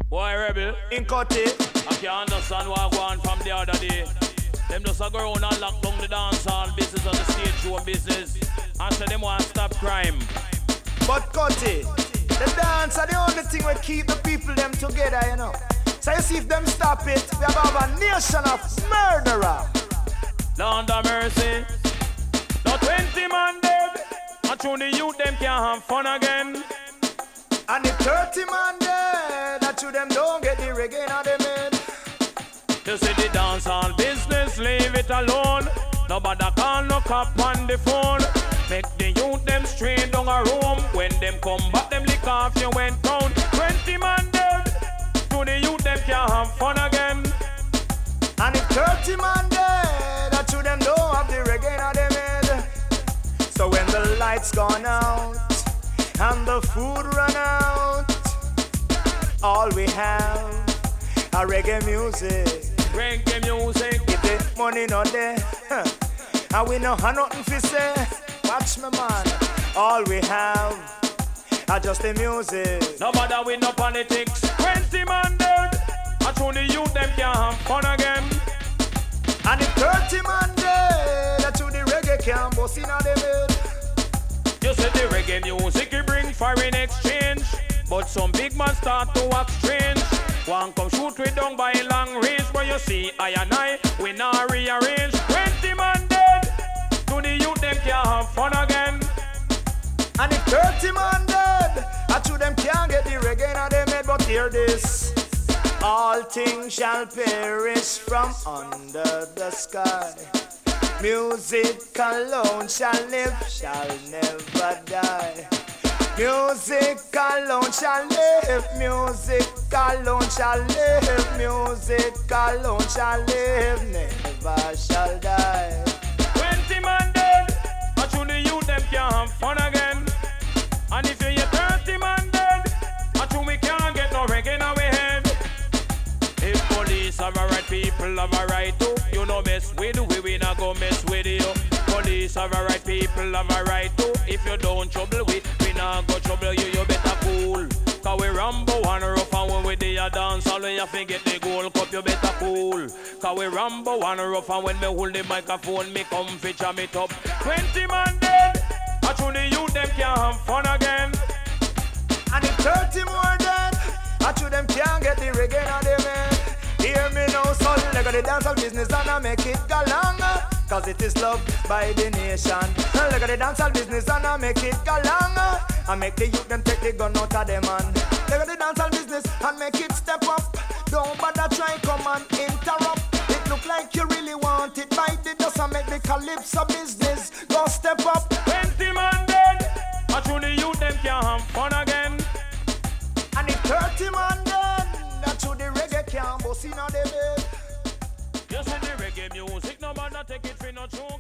Boy rebel, In Cutty. I can't understand what I go on from the other day. Them just a go around and lock down the dancehall business and the stage show business. And say them want to stop crime. But Cutty, the dance are the only thing that keep the people them together, you know. So you see if them stop it, we have a nation of murderer. Lord of mercy. The 20 man dead. And through the youth them can't have fun again. And the 30 man dead, that to them don't get the reggae on them head. You see the dancehall business, leave it alone. Nobody call no cop on the phone. Make the youth them straight down a room. When them come back, them lick off you went down. 20 man dead. To the youth them can't have fun again. And if 30 man dead, that to them don't have the reggae on them head. So when the lights gone out and the food run out, all we have are reggae music. Reggae music. If the money not there, and we no have nothing to say. Watch me man, all we have are just the music. No matter with no politics. 20 man dead. And through the youth them can't have fun again. And if 30 man dead, that to the reggae can bust in on them head. You said the reggae music it bring foreign exchange. But some big man start to act strange. One come shoot with down by long range. Where you see I and I, we not rearrange. 20 man dead. To the youth them can't have fun again. And if 30 man dead, I to them can't get the reggae on them head. But hear this, all things shall perish from under the sky. Music alone shall live, shall never die. Music alone shall live, music alone shall live, music alone shall live, never shall die. 20 man dead. And to the youth them can't have fun again. And if you hear 30 man dead, and to we can't get no reggae in our head. If police have a right, people have a right to. You no mess with we not go mess with you. Police have a right, people have a right to. If you don't trouble we not go trouble you, you better cool. Cause we Rambo and rough and when we do a dance, all when you forget the gold cup, you better cool. Cause we Rambo and rough and when me hold the microphone, me come feature me top. 20 man dead, and through the youth them can't have fun again. And if 30 more dead, I to them can't get the reggae on them head. Hear me now, son, leg of the dancehall business and I make it go long. Cause it is loved by the nation. Leg of the dancehall business and I make it go long. I make the youth them take the gun out of them man. Leg of the dancehall business and make it step up. Don't bother try come and interrupt. It look like you really want it. Bite the dust and make the calypso business go step up. 20 man dead, and through the youth them can't have fun again. And if 30 man dead, that to the reggae can bust in on them head. You see the reggae music, no man take it for no tune.